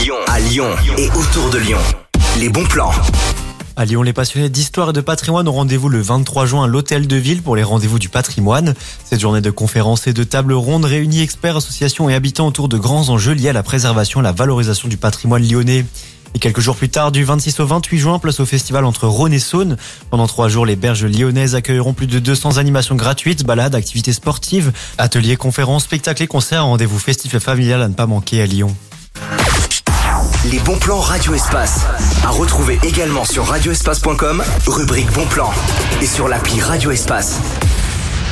À Lyon et autour de Lyon. Les bons plans. À Lyon, les passionnés d'histoire et de patrimoine ont rendez-vous le 23 juin à l'Hôtel de Ville pour les rendez-vous du patrimoine. Cette journée de conférences et de tables rondes réunit experts, associations et habitants autour de grands enjeux liés à la préservation et la valorisation du patrimoine lyonnais. Et quelques jours plus tard, du 26 au 28 juin, place au festival entre Rhône et Saône. Pendant 3 jours, les berges lyonnaises accueilleront plus de 200 animations gratuites, balades, activités sportives, ateliers, conférences, spectacles et concerts. Rendez-vous festif et familial à ne pas manquer à Lyon. Les bons plans Radio Espace. À retrouver également sur radioespace.com, rubrique bons plans. Et sur l'appli Radio Espace.